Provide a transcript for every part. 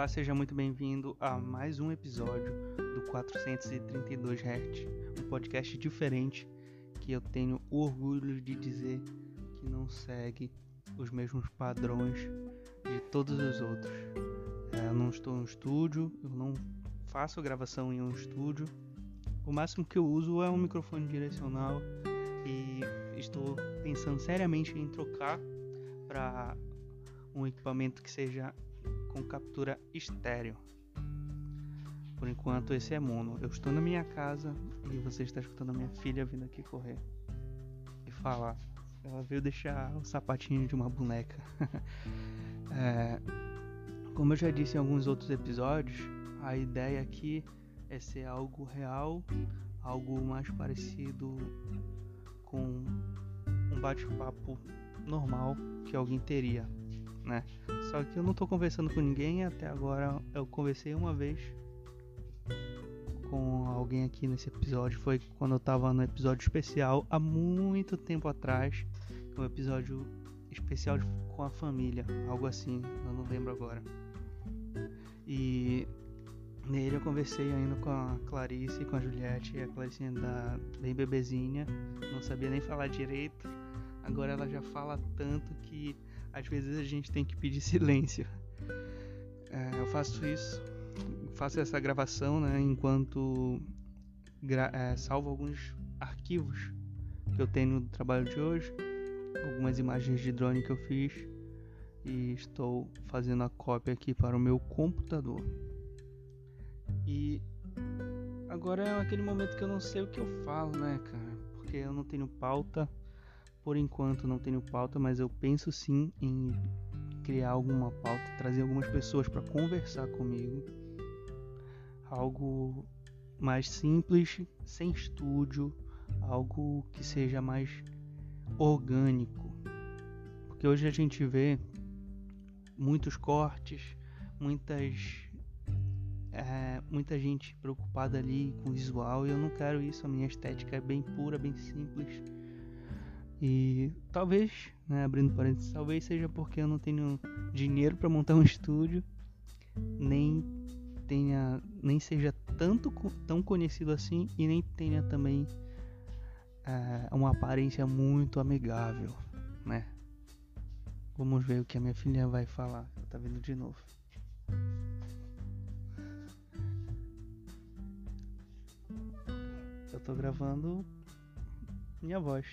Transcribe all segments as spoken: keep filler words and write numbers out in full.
Olá, seja muito bem-vindo a mais um episódio do quatrocentos e trinta e dois Hertz, um podcast diferente que eu tenho o orgulho de dizer que não segue os mesmos padrões de todos os outros. É, eu não estou em um estúdio, eu não faço gravação em um estúdio. O máximo que eu uso é um microfone direcional e estou pensando seriamente em trocar para um equipamento que seja com captura estéreo. Por enquanto esse é mono. Eu estou na minha casa e você está escutando a minha filha vindo aqui correr e falar. Ela veio deixar o sapatinho de uma boneca. é, como eu já disse em alguns outros episódios, a ideia aqui é ser algo real, algo mais parecido com um bate-papo normal que alguém teria, né? Só que eu não tô conversando com ninguém. Até agora eu conversei uma vez com alguém aqui nesse episódio. Foi quando eu tava no episódio especial há muito tempo atrás, um episódio especial com a família, algo assim, eu não lembro agora. E nele eu conversei ainda com a Clarice e com a Juliette. A Clarice ainda bem bebezinha, não sabia nem falar direito. Agora ela já fala tanto que às vezes a gente tem que pedir silêncio. É, eu faço isso, faço essa gravação, né, enquanto gra- é, salvo alguns arquivos que eu tenho do trabalho de hoje, algumas imagens de drone que eu fiz, e estou fazendo a cópia aqui para o meu computador. E agora é aquele momento que eu não sei o que eu falo, né, cara, porque eu não tenho pauta. Por enquanto não tenho pauta, mas eu penso sim em criar alguma pauta, trazer algumas pessoas para conversar comigo. Algo mais simples, sem estúdio, algo que seja mais orgânico. Porque hoje a gente vê muitos cortes, muitas, é, muita gente preocupada ali com o visual, e eu não quero isso. A minha estética é bem pura, bem simples. E talvez, né, abrindo parênteses, talvez seja porque eu não tenho dinheiro para montar um estúdio, nem tenha, nem seja tanto tão conhecido assim, e nem tenha também é, uma aparência muito amigável, né? Vamos ver o que a minha filha vai falar. Ela tá vindo de novo. Eu tô gravando minha voz.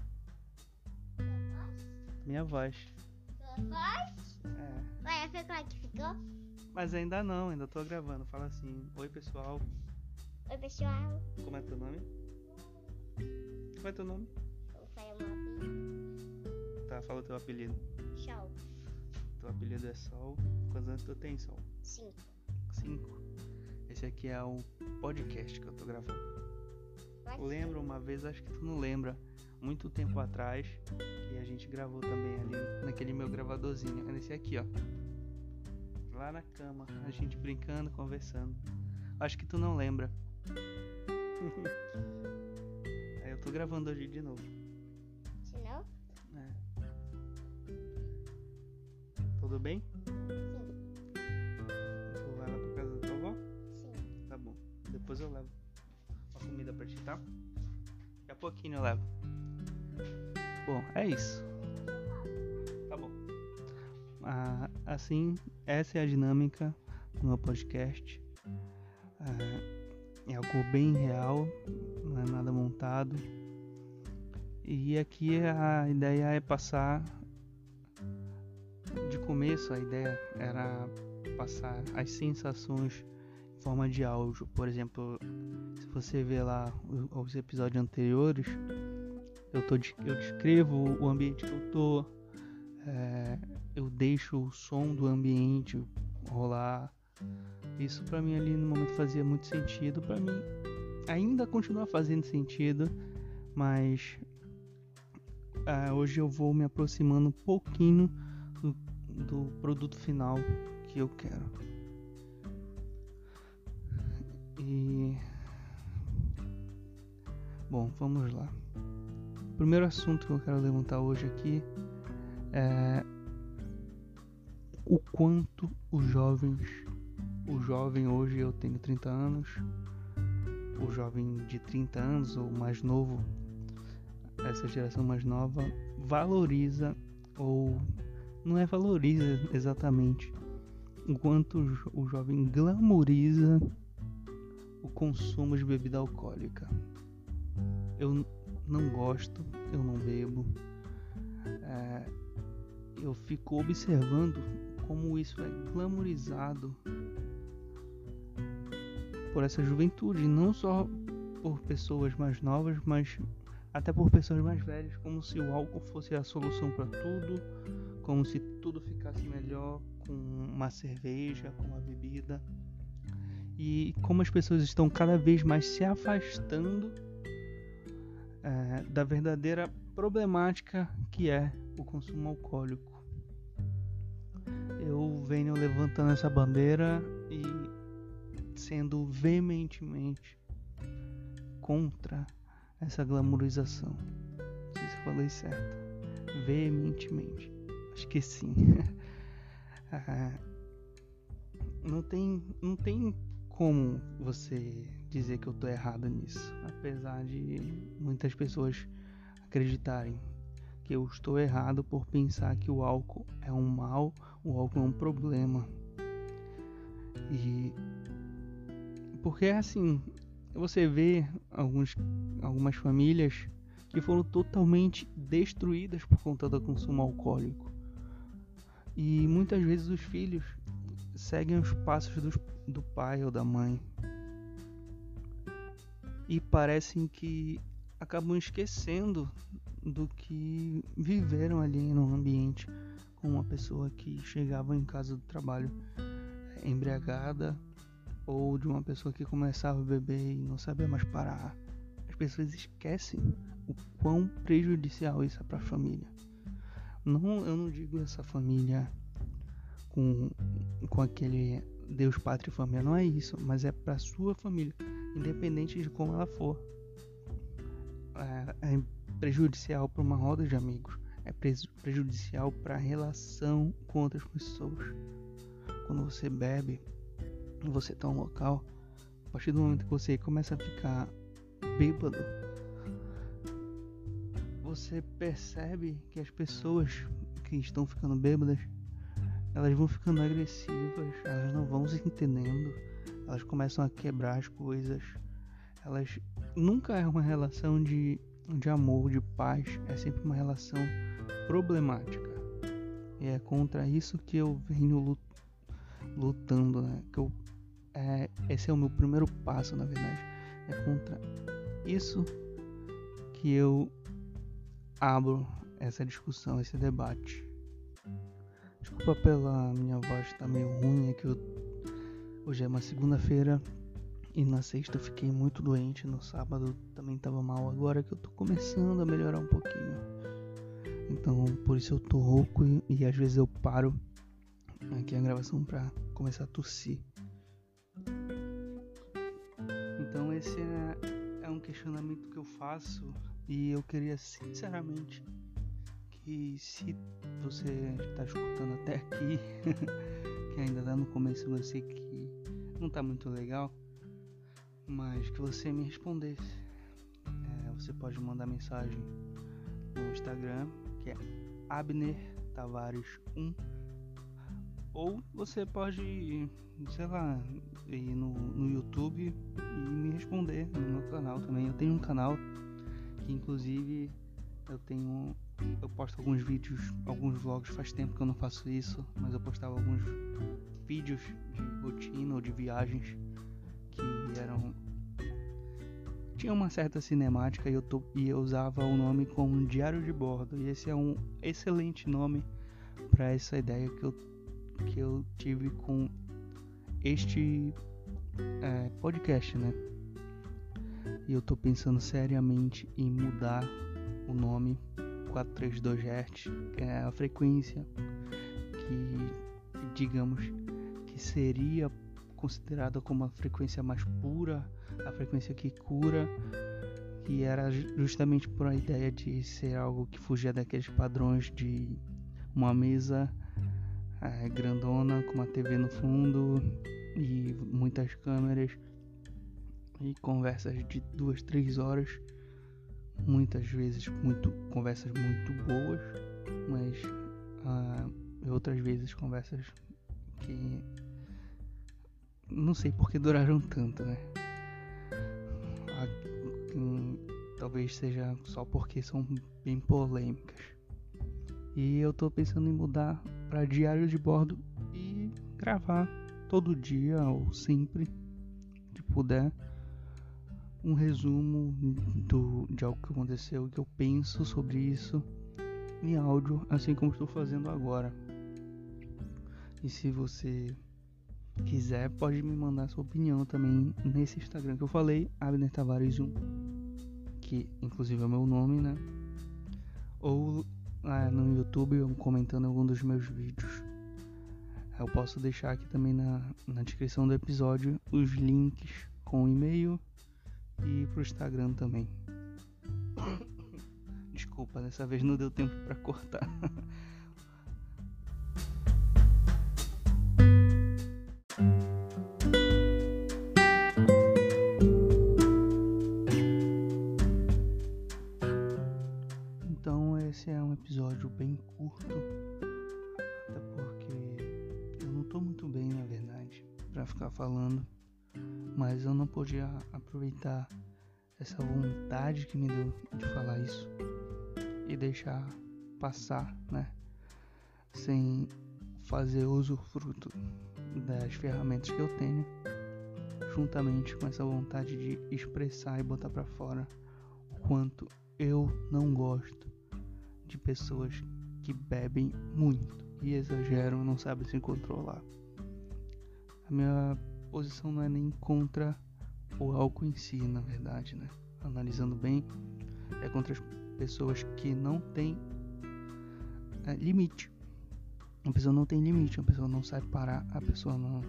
Minha voz. Sua voz? É. Vai ver como é que ficou? Mas ainda não, ainda tô gravando. Fala assim: oi pessoal. Oi pessoal. Como é teu nome? Como é teu nome? Eu saio uma Tá, fala o teu apelido. Show. Teu apelido é Sol. Quantos anos tu tem, Sol? Cinco. Cinco. Esse aqui é o podcast que eu tô gravando. Vai Lembra uma vez, acho que tu não lembra, muito tempo atrás, que a gente gravou também ali naquele meu gravadorzinho. É nesse aqui, ó. Lá na cama, a gente brincando, conversando. Acho que tu não lembra. Aí eu tô gravando hoje de novo. Se não? É. Tudo bem? Sim. Tu vai lá pra casa da tua avó? Sim. Tá bom. Depois eu levo uma comida pra ti, tá? Daqui a pouquinho eu levo. Bom, é isso. Tá bom. Ah, assim, essa é a dinâmica do meu podcast. Ah, é algo bem real, não é nada montado. E aqui a ideia é passar. De começo, a ideia era passar as sensações em forma de áudio. Por exemplo, se você ver lá os episódios anteriores, eu, tô, eu descrevo o ambiente que eu tô, é, eu deixo o som do ambiente rolar. Isso pra mim ali no momento fazia muito sentido. Pra mim ainda continua fazendo sentido, mas é, hoje eu vou me aproximando um pouquinho do, do produto final que eu quero. E bom, vamos lá. O primeiro assunto que eu quero levantar hoje aqui é o quanto os jovens o jovem hoje, eu tenho trinta anos, o jovem de trinta anos ou mais novo, essa geração mais nova, valoriza ou não é valoriza exatamente, enquanto o jovem glamoriza o consumo de bebida alcoólica. Eu não gosto, eu não bebo, é, eu fico observando como isso é glamorizado por essa juventude, não só por pessoas mais novas, mas até por pessoas mais velhas, como se o álcool fosse a solução para tudo, como se tudo ficasse melhor com uma cerveja, com uma bebida, e como as pessoas estão cada vez mais se afastando é, da verdadeira problemática que é o consumo alcoólico. Eu venho levantando essa bandeira e sendo veementemente contra essa glamorização. Não sei se eu falei certo. Veementemente. Acho que sim. ah, não tem, não tem como você dizer que eu tô errado nisso, apesar de muitas pessoas acreditarem que eu estou errado por pensar que o álcool é um mal, o álcool é um problema. E porque assim, você vê alguns, algumas famílias que foram totalmente destruídas por conta do consumo alcoólico. E muitas vezes os filhos seguem os passos dos, do pai ou da mãe. E parecem que acabam esquecendo do que viveram ali no ambiente com uma pessoa que chegava em casa do trabalho embriagada, ou de uma pessoa que começava a beber e não sabia mais parar. As pessoas esquecem o quão prejudicial isso é para a família. Não, eu não digo essa família com, com aquele Deus, Pátria e Família, não é isso, mas é para sua família, independente de como ela for. É, é prejudicial para uma roda de amigos, é prejudicial para a relação com outras pessoas. Quando você bebe, você tá em um local, a partir do momento que você começa a ficar bêbado, você percebe que as pessoas que estão ficando bêbadas, elas vão ficando agressivas, elas não vão se entendendo, elas começam a quebrar as coisas, elas nunca é uma relação de, de amor, de paz, é sempre uma relação problemática. E é contra isso que eu venho lutando, né? Que eu É, esse é o meu primeiro passo, na verdade. É contra isso que eu abro essa discussão, esse debate. Desculpa pela minha voz estar meio ruim, é que eu, hoje é uma segunda-feira e na sexta eu fiquei muito doente, no sábado também estava mal, agora que eu tô começando a melhorar um pouquinho. Então por isso eu tô rouco e, e às vezes eu paro aqui a gravação pra começar a tossir. Então esse é, é um questionamento que eu faço e eu queria sinceramente que, se você está escutando até aqui, que ainda está no começo, eu sei que não está muito legal, mas que você me respondesse. É, você pode mandar mensagem no Instagram, que é Abner Tavares um, ou você pode, sei lá, ir no, no YouTube e me responder no meu canal também. Eu tenho um canal que inclusive eu tenho, eu posto alguns vídeos, alguns vlogs, faz tempo que eu não faço isso, mas eu postava alguns vídeos de rotina ou de viagens que eram, tinha uma certa cinemática e eu, tô, e eu usava o nome como Diário de Bordo, e esse é um excelente nome para essa ideia que eu, que eu tive com este é, podcast, né? E eu tô pensando seriamente em mudar o nome quatrocentos e trinta e dois hertz, que é a frequência que, digamos, que seria considerada como a frequência mais pura, a frequência que cura, que era justamente por a ideia de ser algo que fugia daqueles padrões de uma mesa é, grandona com uma T V no fundo e muitas câmeras e conversas de duas, três horas, muitas vezes muito conversas muito boas, mas ah, outras vezes conversas que não sei porque duraram tanto, né? Ah, hum, talvez seja só porque são bem polêmicas. E eu tô pensando em mudar para diário de bordo e gravar todo dia ou sempre que puder um resumo do, de algo que aconteceu, que eu penso sobre isso em áudio, assim como estou fazendo agora. E se você quiser, pode me mandar sua opinião também nesse Instagram que eu falei, Abner Tavares um, que inclusive é o meu nome, né? Ou ah, no YouTube, eu comentando algum dos meus vídeos. Eu posso deixar aqui também na, na descrição do episódio os links com o e-mail e pro Instagram também. Desculpa, dessa vez não deu tempo pra cortar. Então esse é um episódio bem curto, até porque eu não tô muito bem, na verdade, pra ficar falando, mas eu não podia aproveitar essa vontade que me deu de falar isso e deixar passar, né, sem fazer usufruto das ferramentas que eu tenho, juntamente com essa vontade de expressar e botar pra fora o quanto eu não gosto de pessoas que bebem muito e exageram, não sabem se controlar. A minha posição não é nem contra o álcool em si, na verdade, né? Analisando bem, é contra as pessoas que não têm é, limite. A pessoa não tem limite, a pessoa não sabe parar, a pessoa não,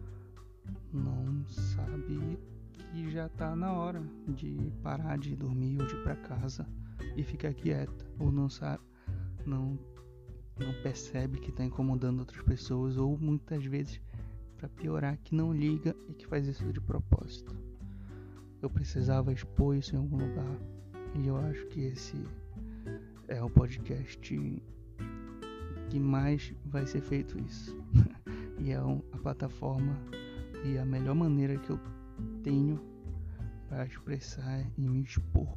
não sabe que já tá na hora de parar de dormir ou de ir pra casa e ficar quieta, ou não sabe, não, não percebe que tá incomodando outras pessoas, ou muitas vezes, pra piorar, que não liga e que faz isso de propósito. Eu precisava expor isso em algum lugar, e eu acho que esse é o podcast que mais vai ser feito isso. E é um, a plataforma e a melhor maneira que eu tenho para expressar e me expor.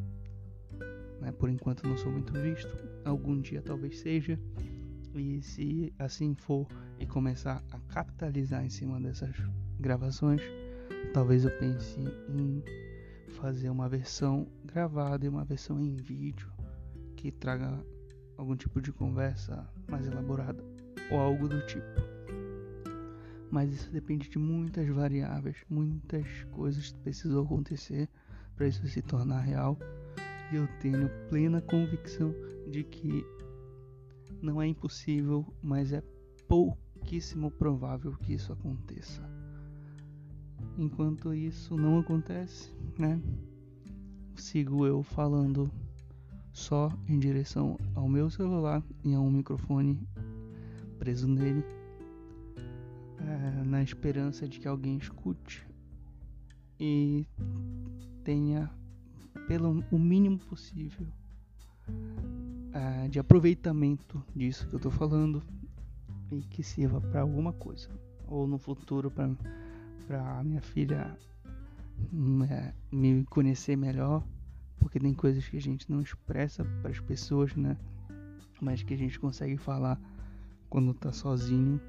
Né? Por enquanto não sou muito visto, algum dia talvez seja, e se assim for e começar a capitalizar em cima dessas gravações, talvez eu pense em fazer uma versão gravada e uma versão em vídeo que traga algum tipo de conversa mais elaborada ou algo do tipo. Mas isso depende de muitas variáveis, muitas coisas precisam acontecer para isso se tornar real, e eu tenho plena convicção de que não é impossível, mas é pouquíssimo provável que isso aconteça. Enquanto isso não acontece, né, sigo eu falando só em direção ao meu celular e a um microfone preso nele, é, na esperança de que alguém escute e tenha pelo o mínimo possível é, de aproveitamento disso que eu tô falando e que sirva para alguma coisa, ou no futuro para para minha filha é, me conhecer melhor, porque tem coisas que a gente não expressa para as pessoas, né, mas que a gente consegue falar quando tá sozinho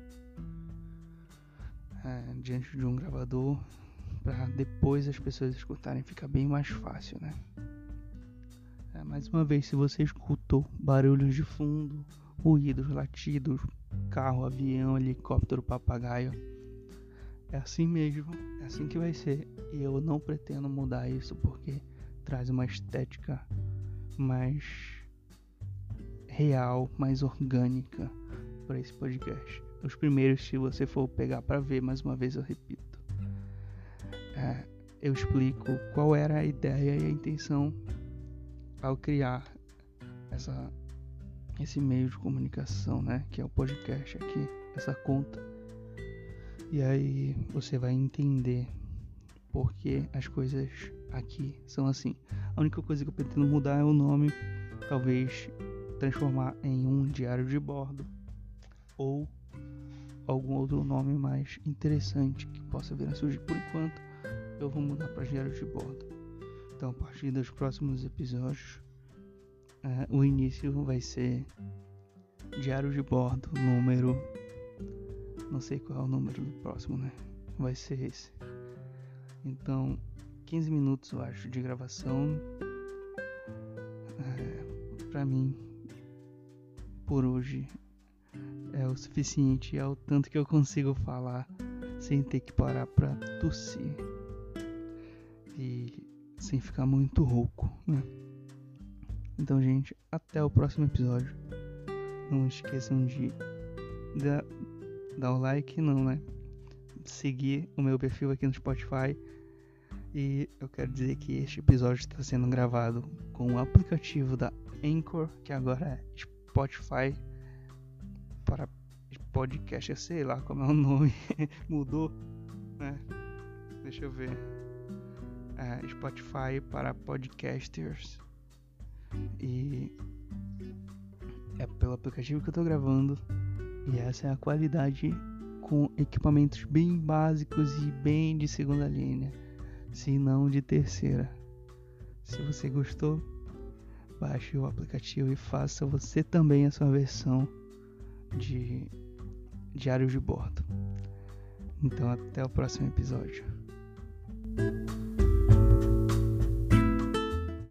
é, diante de um gravador, para depois as pessoas escutarem, fica bem mais fácil, né? É, mais uma vez, se você escutou barulhos de fundo, ruídos, latidos, carro, avião, helicóptero, papagaio, é assim mesmo, é assim que vai ser, e eu não pretendo mudar isso porque traz uma estética mais real, mais orgânica para esse podcast. Os primeiros, se você for pegar para ver, mais uma vez eu repito, é, eu explico qual era a ideia e a intenção ao criar essa, esse meio de comunicação, né, que é o podcast aqui, essa conta. E aí você vai entender porque as coisas aqui são assim. A única coisa que eu pretendo mudar é o nome, talvez transformar em um diário de bordo ou algum outro nome mais interessante que possa vir a surgir. Por enquanto eu vou mudar para diário de bordo. Então a partir dos próximos episódios uh, o início vai ser diário de bordo número, não sei qual é o número do próximo, né? Vai ser esse. Então, quinze minutos, eu acho, de gravação. É, pra mim, por hoje, é o suficiente. É o tanto que eu consigo falar sem ter que parar pra tossir. E sem ficar muito rouco, né? Então, gente, até o próximo episódio. Não esqueçam de dar, dar o like, não, né? Seguir o meu perfil aqui no Spotify. E eu quero dizer que este episódio está sendo gravado com o aplicativo da Anchor, que agora é Spotify para podcast, eu sei lá como é o nome, mudou, né? Deixa eu ver. É, Spotify para podcasters. E é pelo aplicativo que eu tô gravando. E essa é a qualidade com equipamentos bem básicos e bem de segunda linha, se não de terceira. Se você gostou, baixe o aplicativo e faça você também a sua versão de diário de bordo. Então até o próximo episódio.